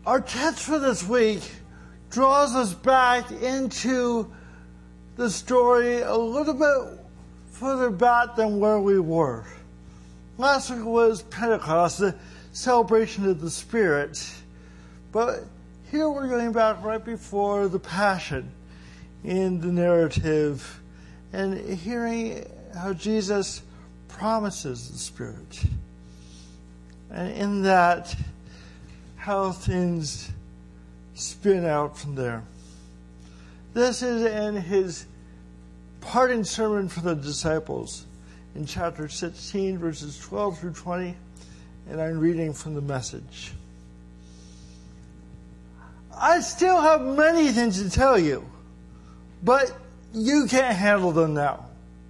Our text for this week draws us back into the story a little bit further back than where we were. Last week was Pentecost, the celebration of the Spirit. But here we're going back right before the Passion in the narrative and hearing how Jesus promises the Spirit. And in that, how things spin out from there. This is in his parting sermon for the disciples in chapter 16, verses 12 through 20, and I'm reading from the Message. I still have many things to tell you, but you can't handle them now.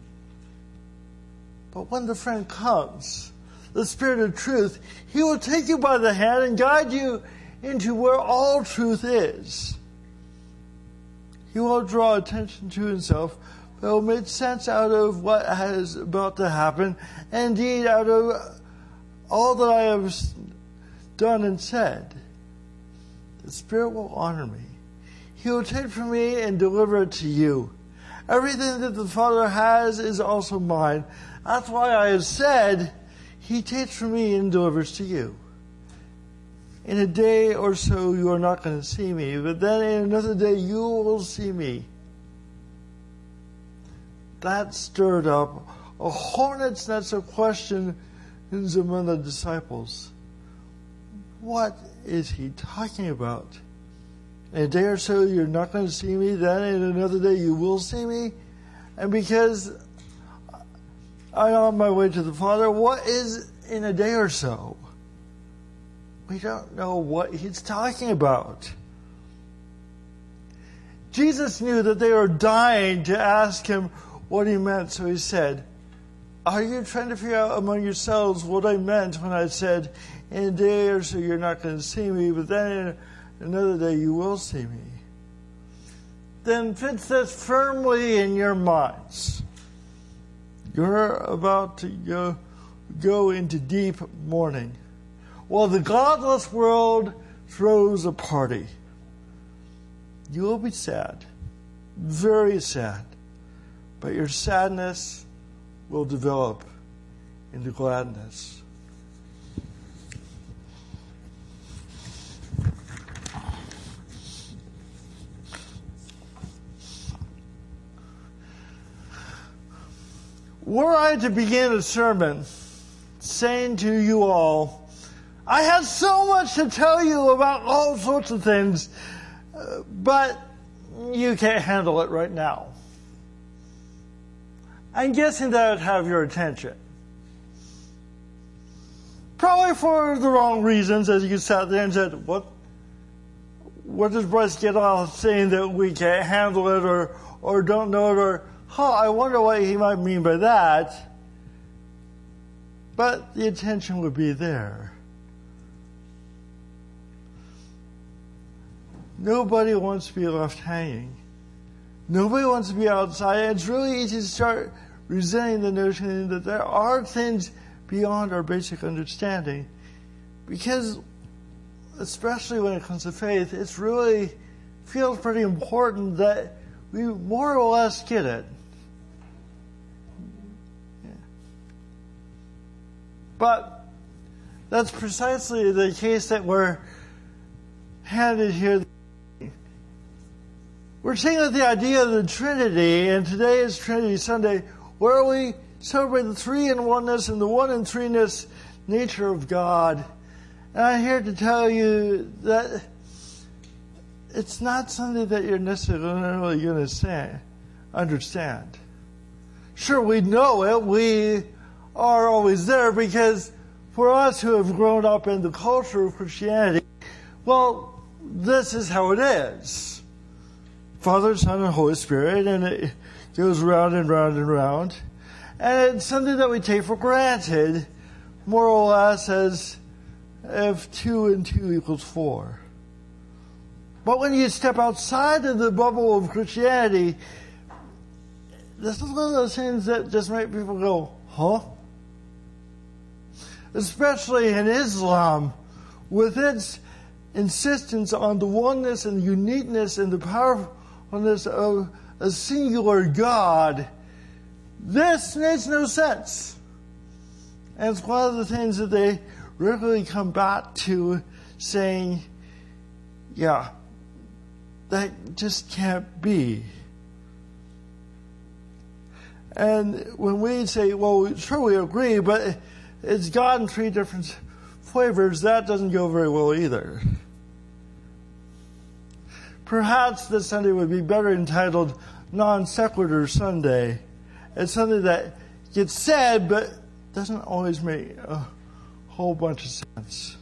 But when the friend comes, the Spirit of truth, he will take you by the hand and guide you into where all truth is. He won't draw attention to himself, but will make sense out of what is about to happen, and indeed out of all that I have done and said. The Spirit will honor me. He will take from me and deliver it to you. Everything that the Father has is also mine. That's why I have said, He takes from me and delivers to you. In a day or so you are not going to see me, but then in another day you will see me. That stirred up a hornet's nest of questions among the disciples. What is he talking about? In a day or so you're not going to see me, then in another day you will see me. And because I'm on my way to the Father, what is in a day or so? We don't know what he's talking about. Jesus knew that they were dying to ask him what he meant, so he said, are you trying to figure out among yourselves what I meant when I said, in a day or so you're not going to see me, but then in another day you will see me? Then fix this firmly in your minds. You're about to go into deep mourning, while the godless world throws a party. You will be sad, very sad, but your sadness will develop into gladness. Were I to begin a sermon saying to you all, I have so much to tell you about all sorts of things, but you can't handle it right now, I'm guessing that would have your attention. Probably for the wrong reasons, as you sat there and said, what does Bryce get off saying that we can't handle it or don't know it, or I wonder what he might mean by that. But the attention would be there. Nobody wants to be left hanging. Nobody wants to be outside. It's really easy to start resenting the notion that there are things beyond our basic understanding. Because, especially when it comes to faith, it's really feels pretty important that we more or less get it. But that's precisely the case that we're handed here. We're seeing the idea of the Trinity, and today is Trinity Sunday, where we celebrate the three-in-oneness and the one-in-threeness nature of God. And I'm here to tell you that it's not something that you're necessarily going to understand. Sure, we know it. We are always there because for us who have grown up in the culture of Christianity, well, this is how it is. Father, Son, and Holy Spirit, and it goes round and round and round. And it's something that we take for granted, more or less, as if 2 and 2 equals 4. But when you step outside of the bubble of Christianity, this is one of those things that just make people go, huh? Especially in Islam, with its insistence on the oneness and the uniqueness and the powerfulness of a singular God, this makes no sense. And it's one of the things that they regularly come back to, saying, yeah, that just can't be. And when we say, well, sure, we agree, but it's God in three different flavors, that doesn't go very well either. Perhaps this Sunday would be better entitled Non Sequitur Sunday. It's something that gets said, but doesn't always make a whole bunch of sense.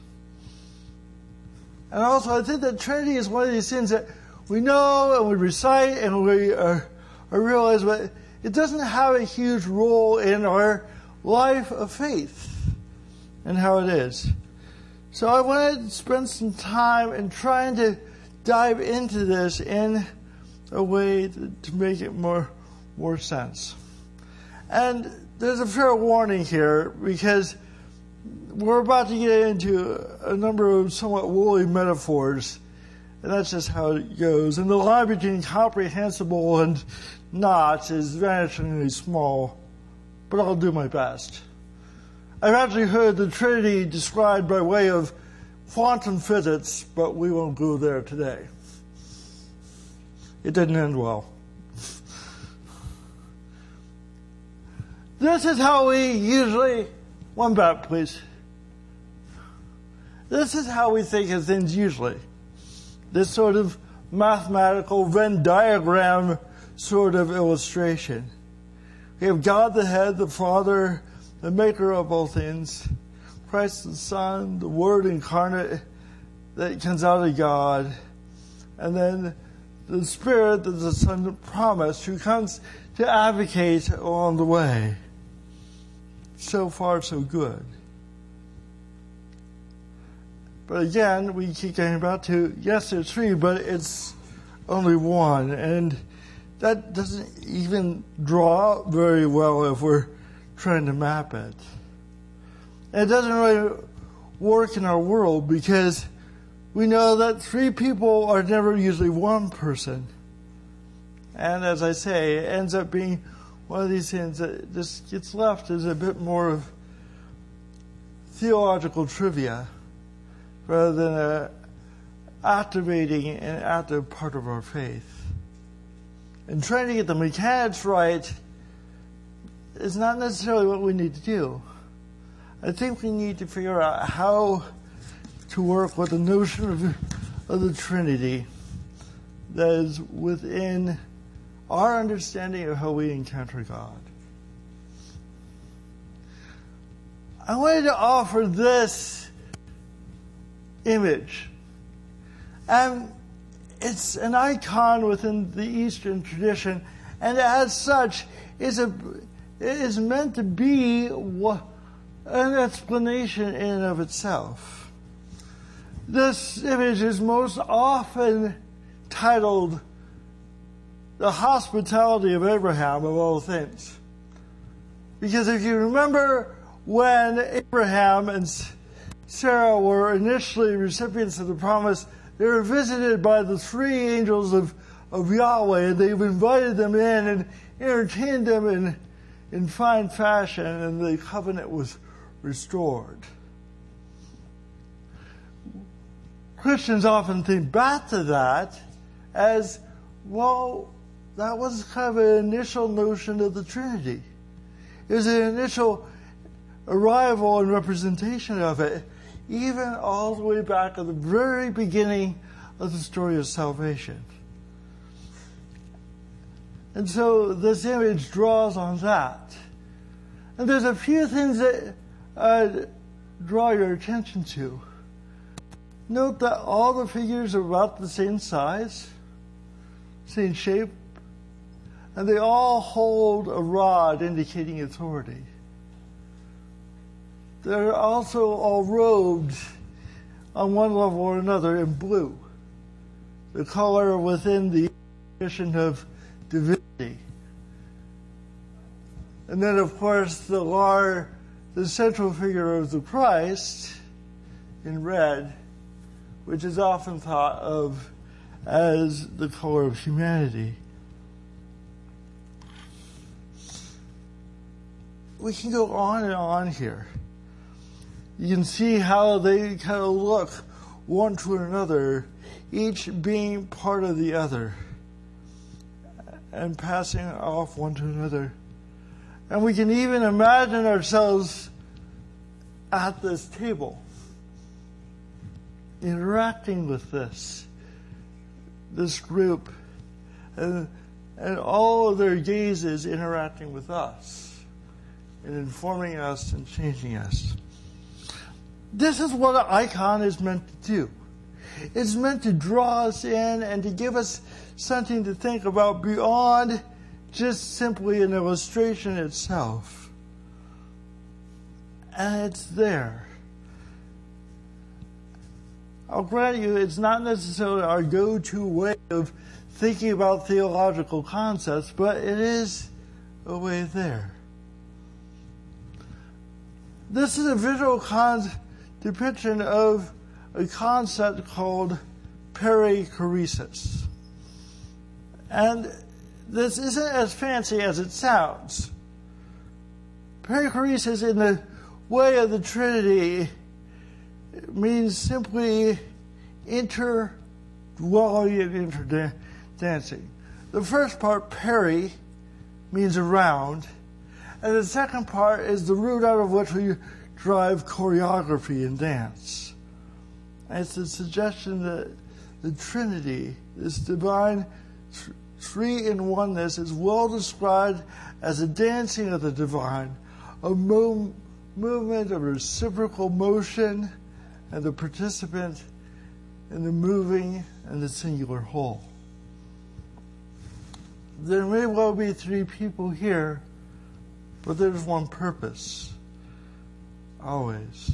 And also, I think that Trinity is one of these things that we know and we recite and we realize, but it doesn't have a huge role in our life of faith and how it is. So I wanted to spend some time in trying to dive into this in a way to make it more sense. And there's a fair warning here, because we're about to get into a number of somewhat woolly metaphors, and that's just how it goes. And the line between comprehensible and not is vanishingly small, but I'll do my best. I've actually heard the Trinity described by way of quantum physics, but we won't go there today. It didn't end well. This is how we usually... One back, please. This is how we think of things usually. This sort of mathematical Venn diagram sort of illustration. We have God the head, the Father, the maker of all things, Christ the Son, the Word incarnate that comes out of God, and then the Spirit that the Son promised, who comes to advocate along the way. So far, so good. But again, we keep getting back to, yes, there's three, but it's only one. And that doesn't even draw out very well if we're trying to map it. And it doesn't really work in our world, because we know that three people are never usually one person. And as I say, it ends up being one of these things that just gets left as a bit more of theological trivia rather than a activating and active part of our faith. And trying to get the mechanics right is not necessarily what we need to do. I think we need to figure out how to work with the notion of the Trinity that is within our understanding of how we encounter God. I wanted to offer this image. And it's an icon within the Eastern tradition, and as such, it is meant to be an explanation in and of itself. This image is most often titled The Hospitality of Abraham, of all things. Because if you remember when Abraham and Sarah were initially recipients of the promise, they were visited by the three angels of Yahweh, and they've invited them in and entertained them in fine fashion, and the covenant was restored. Christians often think back to that as, well, that was kind of an initial notion of the Trinity. It was an initial arrival and representation of it, even all the way back at the very beginning of the story of salvation. And so this image draws on that. And there's a few things that I'd draw your attention to. Note that all the figures are about the same size, same shape, and they all hold a rod indicating authority. They're also all robed on one level or another in blue, the color within the tradition of divinity. And then, of course, the central figure of the Christ in red which is often thought of as the color of humanity. We can go on and on here. You can see how they kind of look one to another, each being part of the other and passing off one to another. And we can even imagine ourselves at this table, interacting with this group, and all of their gazes interacting with us and informing us and changing us. This is what an icon is meant to do. It's meant to draw us in and to give us something to think about beyond just simply an illustration itself. And it's there. I'll grant you, it's not necessarily our go-to way of thinking about theological concepts, but it is a way there. This is a visual depiction of a concept called perichoresis. And this isn't as fancy as it sounds. Perichoresis in the way of the Trinity means simply interdwelling and interdancing. The first part, peri, means around, and the second part is the root out of which we drive choreography and dance. And it's the suggestion that the Trinity, this divine three-in-oneness, is well described as a dancing of the divine, a movement of reciprocal motion, and the participant in the moving and the singular whole. There may well be three people here, but there's one purpose. Always.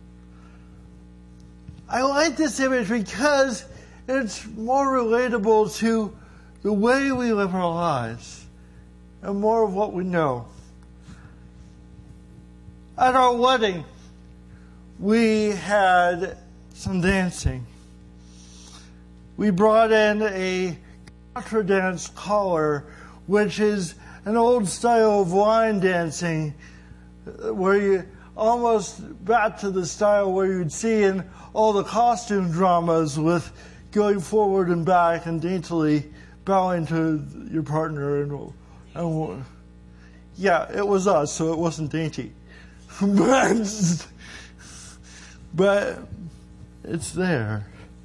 I like this image because it's more relatable to the way we live our lives and more of what we know. At our wedding, we had some dancing. We brought in a contra dance collar, which is an old style of line dancing where you almost back to the style where you'd see in all the costume dramas with going forward and back and daintily bowing to your partner. And yeah, it was us, so it wasn't dainty. But it's there.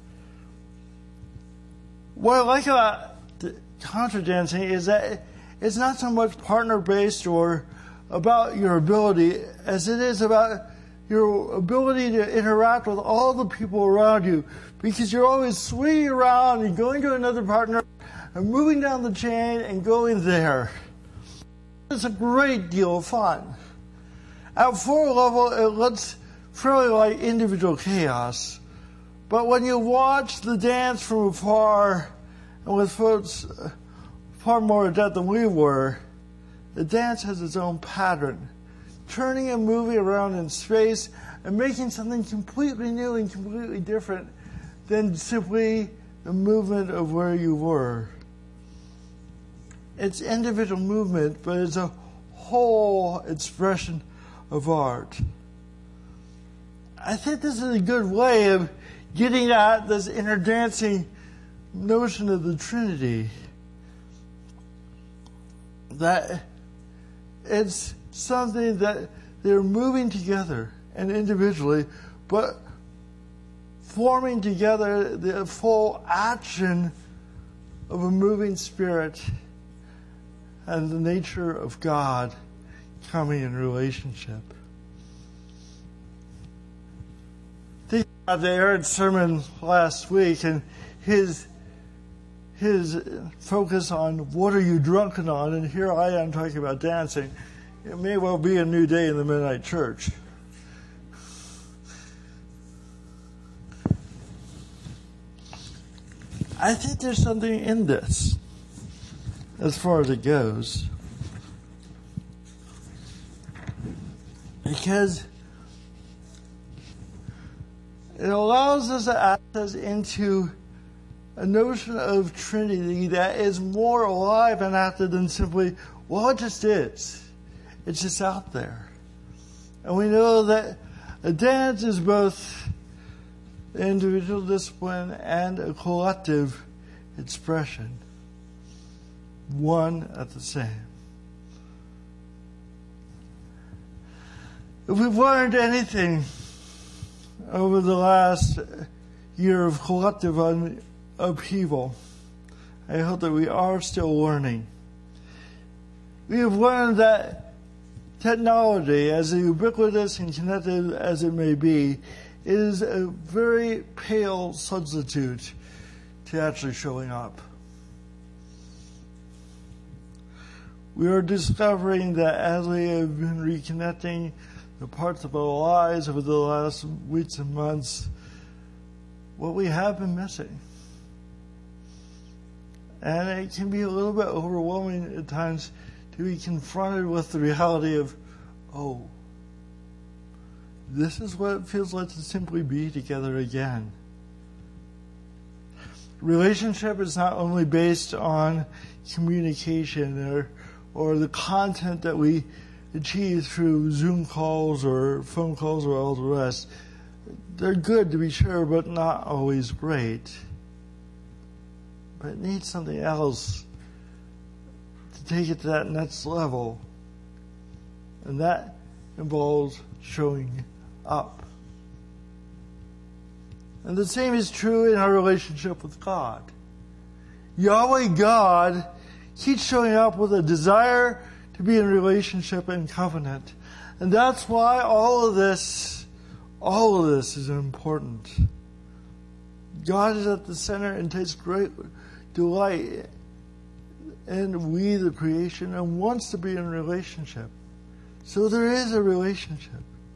What I like about contra dancing is that it's not so much partner-based or about your ability as it is about your ability to interact with all the people around you, because you're always swinging around and going to another partner and moving down the chain and going there. It's a great deal of fun. At floor level, it looks fairly like individual chaos. But when you watch the dance from afar, and with folks far more adept than we were, the dance has its own pattern, turning and moving around in space and making something completely new and completely different than simply the movement of where you were. It's individual movement, but it's a whole expression of art. I think this is a good way of getting at this interdancing notion of the Trinity. That it's something that they're moving together and individually, but forming together the full action of a moving spirit and the nature of God coming in relationship. Think about the Aaron sermon last week and his focus on what are you drunken on, and here I am talking about dancing. It may well be a new day in the Mennonite Church. I think there's something in this as far as it goes. Because It allows us to access into a notion of Trinity that is more alive and active than simply, well, it just is. It's just out there. And we know that a dance is both an individual discipline and a collective expression. One at the same. If we've learned anything over the last year of collective upheaval, I hope that we are still learning. We have learned that technology, as ubiquitous and connected as it may be, is a very pale substitute to actually showing up. We are discovering that as we have been reconnecting the parts of our lives over the last weeks and months, what we have been missing. And it can be a little bit overwhelming at times to be confronted with the reality of, oh, this is what it feels like to simply be together again. Relationship is not only based on communication or the content that we achieve through Zoom calls or phone calls or all the rest. They're good to be sure, but not always great. But it needs something else to take it to that next level. And that involves showing up. And the same is true in our relationship with God. Yahweh God keeps showing up with a desire to be in relationship and covenant. And that's why all of this is important. God is at the center and takes great delight in we, the creation, and wants to be in a relationship. So there is a relationship.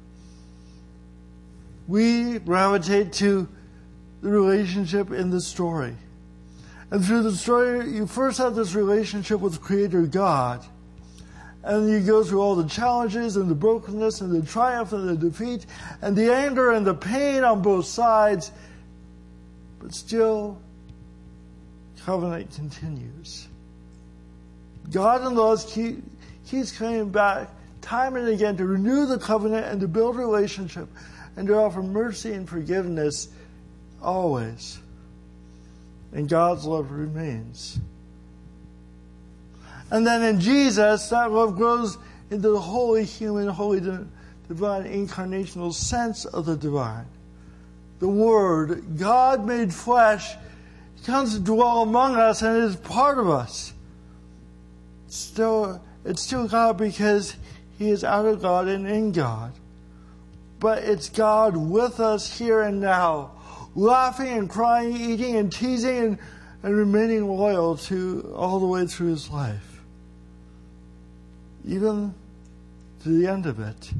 We gravitate to the relationship in the story. And through the story, you first have this relationship with Creator God. And you go through all the challenges and the brokenness and the triumph and the defeat and the anger and the pain on both sides. But still, covenant continues. God in laws keeps coming back time and again to renew the covenant and to build relationship and to offer mercy and forgiveness always. And God's love remains. And then in Jesus, that love grows into the holy human, holy divine incarnational sense of the divine. The Word, God made flesh, comes to dwell among us and is part of us. It's still God because He is out of God and in God. But it's God with us here and now, laughing and crying, eating and teasing and remaining loyal to all the way through His life. Even to the end of it.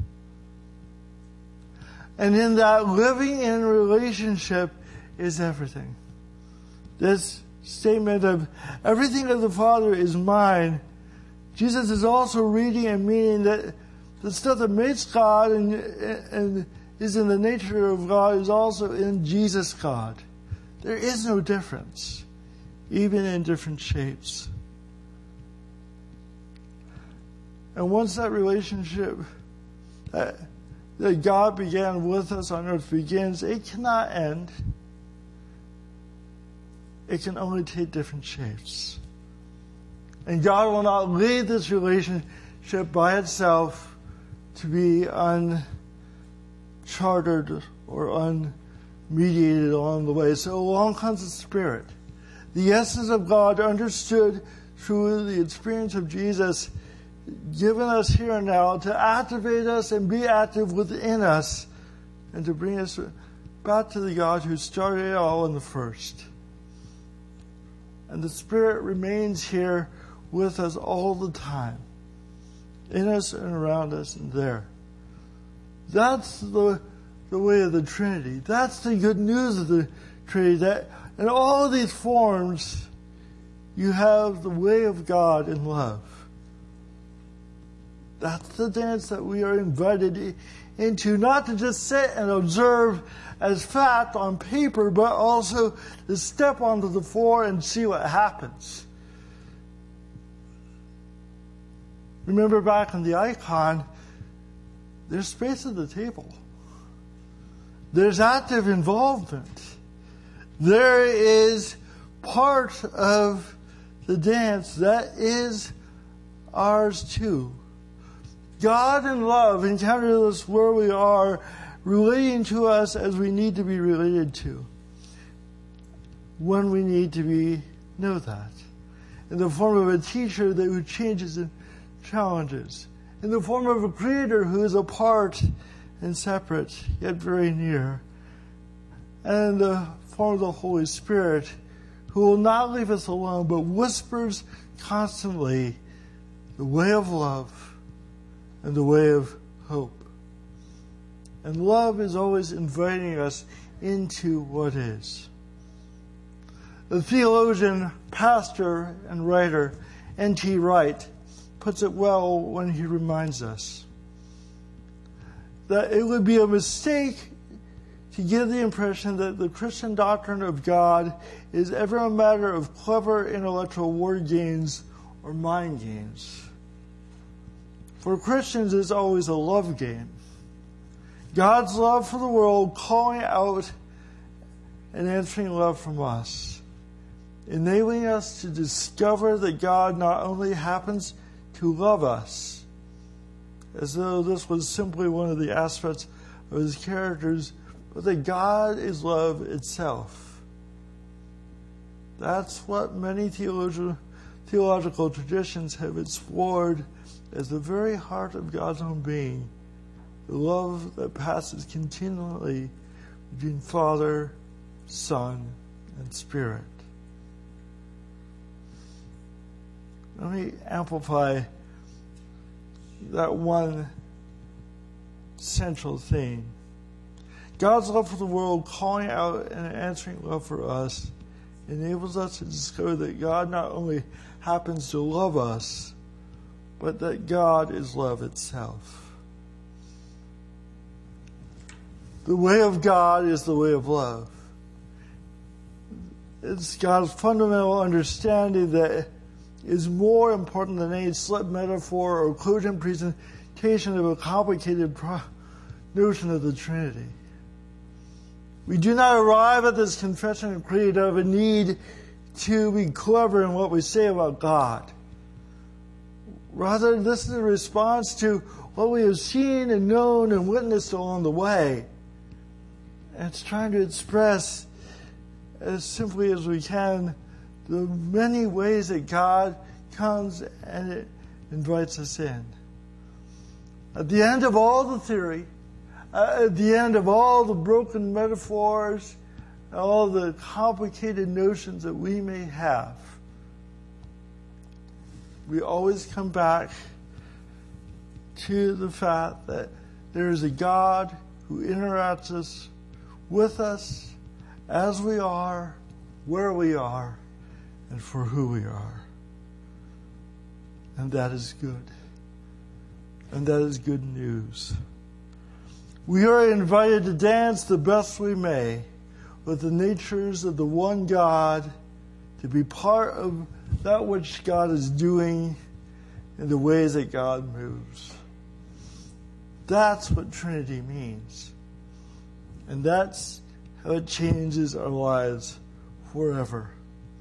And in that living in relationship is everything. This statement of everything of the Father is mine, Jesus is also reading and meaning that the stuff that makes God and is in the nature of God is also in Jesus God. There is no difference, even in different shapes. And once that relationship that God began with us on earth begins, it cannot end. It can only take different shapes. And God will not lead this relationship by itself to be uncharted or unmediated along the way. So along comes the Spirit. The essence of God understood through the experience of Jesus given us here and now to activate us and be active within us and to bring us back to the God who started it all in the first. And the Spirit remains here with us all the time, in us and around us and there. That's the way of the Trinity. That's the good news of the Trinity, that in all of these forms you have the way of God in love. That's the dance that we are invited into not to just sit and observe as fact on paper, but also to step onto the floor and see what happens. Remember back on the icon, there's space at the table. There's active involvement. There is part of the dance that is ours too. God in love encounters us where we are, relating to us as we need to be related to, when we need to know that. In the form of a teacher who changes and challenges. In the form of a creator who is apart and separate, yet very near. And in the form of the Holy Spirit, who will not leave us alone, but whispers constantly the way of love and the way of hope. And love is always inviting us into what is. The theologian, pastor, and writer N.T. Wright puts it well when he reminds us that it would be a mistake to give the impression that the Christian doctrine of God is ever a matter of clever intellectual word games or mind games. For Christians, it's always a love game. God's love for the world calling out and answering love from us, enabling us to discover that God not only happens to love us, as though this was simply one of the aspects of his characters, but that God is love itself. That's what many theological traditions have explored as the very heart of God's own being, the love that passes continually between Father, Son, and Spirit. Let me amplify that one central theme. God's love for the world, calling out and answering love for us, enables us to discover that God not only happens to love us, but that God is love itself. The way of God is the way of love. It's God's fundamental understanding that is more important than any slip metaphor or cogent presentation of a complicated notion of the Trinity. We do not arrive at this confession and creed out of a need to be clever in what we say about God. Rather, this is a response to what we have seen and known and witnessed along the way. And it's trying to express as simply as we can the many ways that God comes and it invites us in. At the end of all the theory, at the end of all the broken metaphors, all the complicated notions that we may have, we always come back to the fact that there is a God who interacts with us as we are, where we are, and for who we are. And that is good. And that is good news. We are invited to dance the best we may with the natures of the one God, to be part of that which God is doing in the ways that God moves. That's what Trinity means. And that's how it changes our lives forever.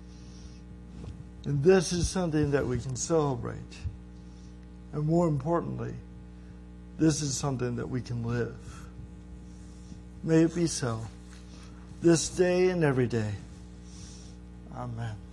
And this is something that we can celebrate. And more importantly, this is something that we can live. May it be so, this day and every day. Amen.